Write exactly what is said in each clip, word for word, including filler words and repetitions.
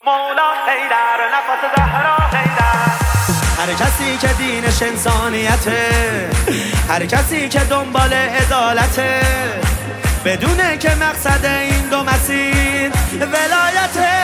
مولا حیدر نفس زهرا حیدر. هر کسی که دینش انسانیته، هر کسی که دنبال عدالته، بدونه که مقصد این دو مسیر ولایته،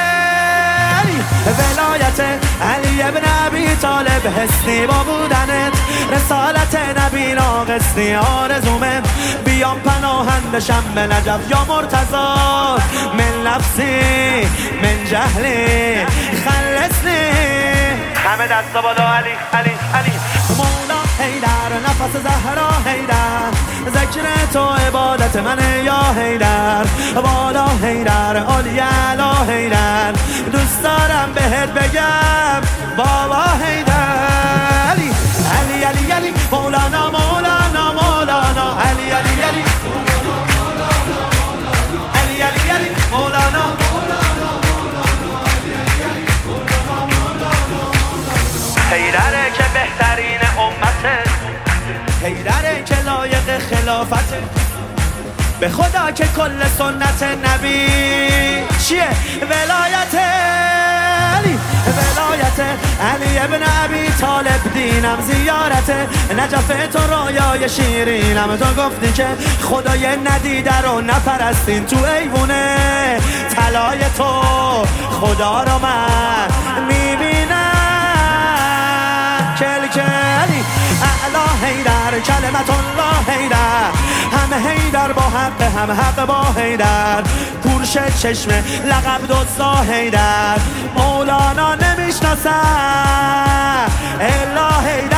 ولایت علی ابن ابی طالب. حسنی با بودنت رسالت نبی ناقصنی آرزومه، بیام پناهندشم به نجف یا مرتضا. من نفسی من جهلی خلصنی. همه دستا بالا علی علی علی. مولا حیدر نفس زهرا حیدر، ذکر تو عبادت منه یا حیدر. بالا حیدر علی علا حیدر، دوست دارم بهت بگم بابا حیدر. علی علی علی علی مولانا مولانا مولانا علی علی علی علی علی علی مولانا. حیدره که بهترین امته، حیدره که لایق خلافته، به خدا که کل سنت نبی چیه ولایت علی. ولایت علی ابن ابی طالب دینم زیارته، نجف تو رویای شیرینم. تو گفتی که خدای ندیده رو نپرستین، تو ایوونه طلای تو خدا رو من میبینم. کل کلی اعلا حیدر کلمت الله حیدر، همه حیدر با حق هم حق با حیدر. پورش چشمه لقب دزدا حیدر، مولانا نمیشناسه الا حیدر.